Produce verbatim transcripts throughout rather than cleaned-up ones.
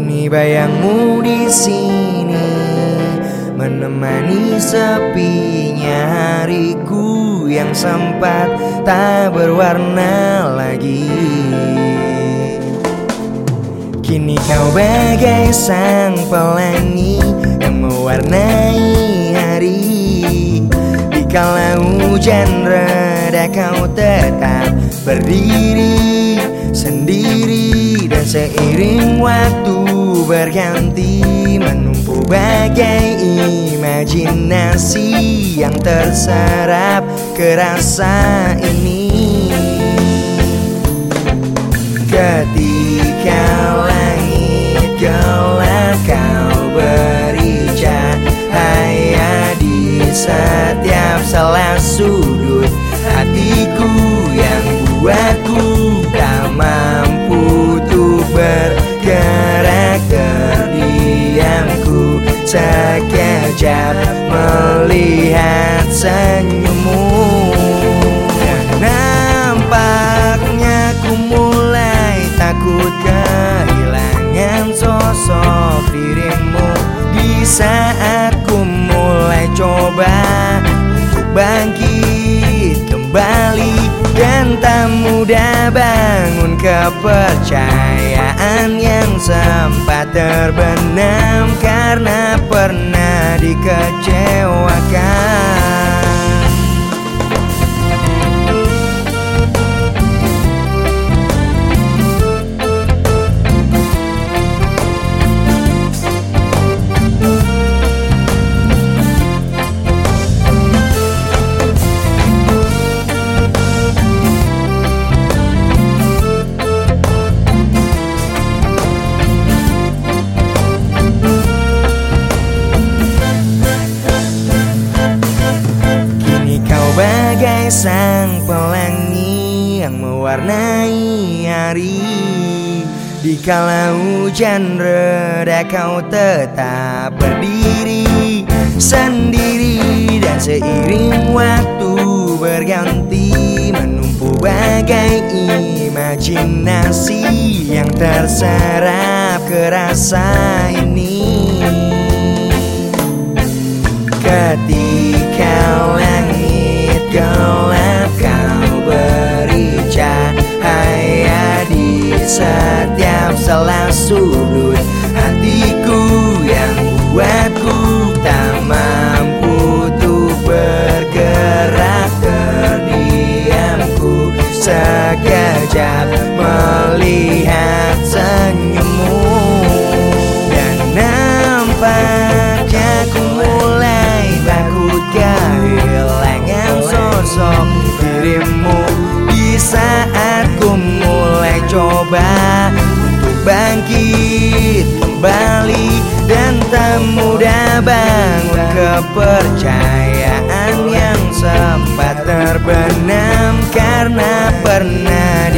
Kini bayangmu di sini menemani sepinya hariku yang sempat tak berwarna lagi. Kini kau bagai sang pelangi yang mewarnai hari. Dikala hujan reda kau tetap berdiri sendiri, dan seiring waktu berganti menumpuk bagai imajinasi yang terserap ke rasa ini. Ketika langit gelap kau beri cahaya di setiap salah sudut hatiku yang buatku tak mampu untuk bergerak. Terdiamku sekejap melihat senyummu, dan nampaknya ku mulai takut kehilangan sosok dirimu. Di saat ku mulai coba untuk bangkit kembali, dan tak mudah bangun kepercayaan yang sempat terbenam karena pernah dikecewakan. Bagai sang pelangi yang mewarnai hari. Dikala hujan reda kau tetap berdiri sendiri, dan seiring waktu berganti menumpuk bagai imajinasi yang terserap ke rasa ini. Ketika langit gelap kau beri cahaya di setiap salah sudut hatiku yang buatku tak mampu untuk bergerak. Terdiamku sekejap melihat senyummu, dan nampaknya ku mulai takut kehilangan sosok dirimu. Di saat ku mulai coba untuk bangkit kembali, dan tak mudah bangun kepercayaan yang sempat terbenam karena pernah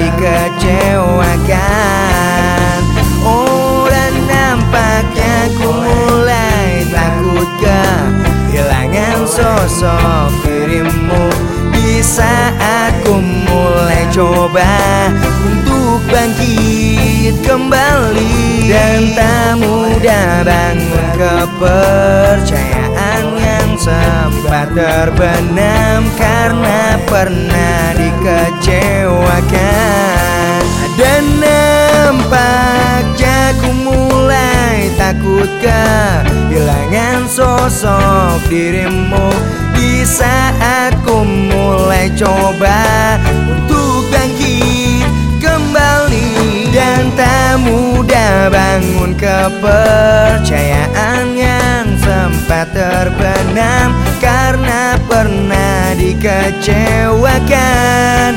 dikecewakan. Oh, dan nampaknya ku mulai takut kehilangan sosok dirimu. Di saat ku mulai coba untuk bangkit kembali, dan tak mudah bangun kepercayaan yang sempat terbenam karena pernah dikecewakan. Dan nampaknya ku mulai takut kehilangan sosok dirimu. Di saat ku mulai coba untuk bangkit kembali, dan tak mudah bangun kepercayaan yang sempat terbenam karena pernah dikecewakan.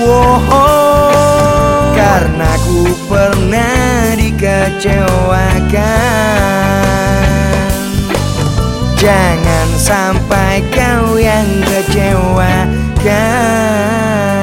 Wow, karena ku pernah dikecewakan. Jangan sampai kau yang kecewakan.